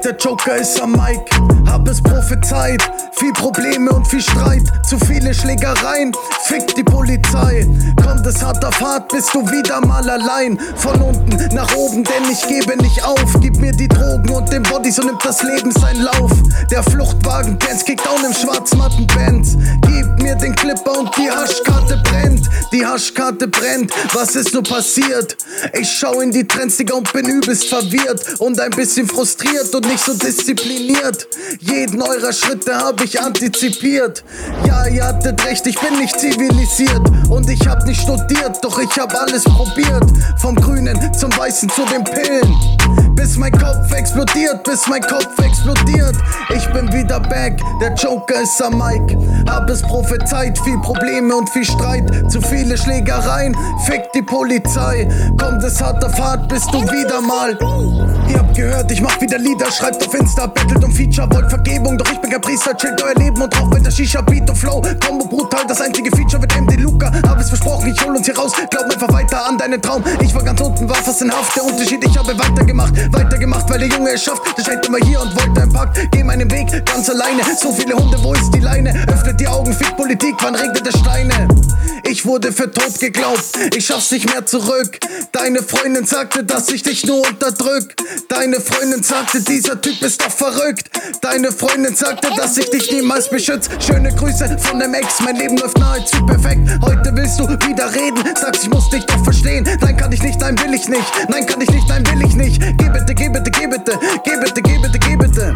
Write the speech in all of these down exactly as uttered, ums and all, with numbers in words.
der Joker ist am Mic. Hab es prophezeit, viel Probleme und viel Streit, zu viele Schlägereien, fick die Polizei. Kommt es hart auf hart, bist du wieder mal allein. Von unten nach oben, denn ich gebe nicht auf. Gib mir die Drogen und den Body, so nimmt das Leben seinen Lauf. Der Fluchtwagen glänzt, kickt down im schwarzmatten Benz. Gib mir den Clipper und die Haschkarte brennt. Die Haschkarte brennt, was ist nur passiert? Ich schau in die Trends, Digga, und bin übelst verwirrt und ein bisschen frustriert und nicht so diszipliniert. Jeden eurer Schritte hab ich antizipiert. Ja, ihr hattet recht, ich bin nicht zivilisiert und ich hab nicht studiert, doch ich hab alles probiert. Vom Grünen zum Weißen zu den Pillen, bis mein Kopf explodiert, bis mein Kopf explodiert. Ich bin wieder back, der Joker ist am Mic. Hab es prophezeit, viel Probleme und viel Streit, zu viele Schlägereien, fick die Polizei. Kommt es hart auf hart, bist du wieder mal. Ihr habt gehört, ich mach wieder Lieder, schreibt auf Insta, battelt um Feature, wollt Vergebung, doch ich bin kein Priester, chillt euer Leben und raucht weiter Shisha, Beat und Flow, Combo brutal, das einzige Feature wird M D Luca. Hab es versprochen, ich hol uns hier raus, glaub einfach weiter an deinen Traum. Ich war ganz unten, war fast in Haft, der Unterschied, ich habe weitergemacht, weitergemacht, weil der Junge es schafft. Der scheint immer hier und wollte einen Pakt, geh meinen Weg ganz alleine. So viele Hunde, wo ist die Leine? Öffnet die Augen, fick Politik, wann regnet es Steine? Ich wurde für tot geglaubt, ich schaff's nicht mehr zurück. Deine Freundin sagte, dass ich dich nur unterdrück. Deine Freundin sagte, dieser Typ ist doch verrückt. Deine Freundin sagte, dass ich dich niemals beschütze. Schöne Grüße von dem Ex, mein Leben läuft nahezu perfekt. Heute willst du wieder reden, sagst, ich muss dich doch verstehen. Nein, kann ich nicht, nein, will ich nicht. Nein, kann ich nicht, nein, will ich nicht. Geh bitte, geh bitte, geh bitte, geh bitte, geh bitte, geh bitte.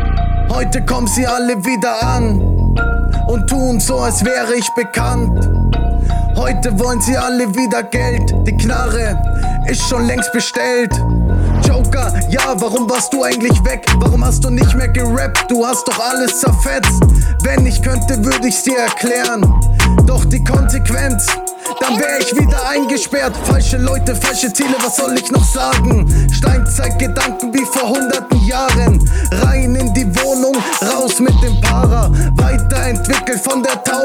Heute kommen sie alle wieder an und tun so, als wäre ich bekannt. Heute wollen sie alle wieder Geld, die Knarre ist schon längst bestellt. Joker, ja, warum warst du eigentlich weg? Warum hast du nicht mehr gerappt? Du hast doch alles zerfetzt. Wenn ich könnte, würde ich's dir erklären. Doch die Konsequenz, dann wär ich wieder eingesperrt. Falsche Leute, falsche Ziele, was soll ich noch sagen? Steinzeitgedanken wie vor hunderten Jahren. Rein in die Wohnung, raus mit dem Para. Weiterentwickelt von der Taube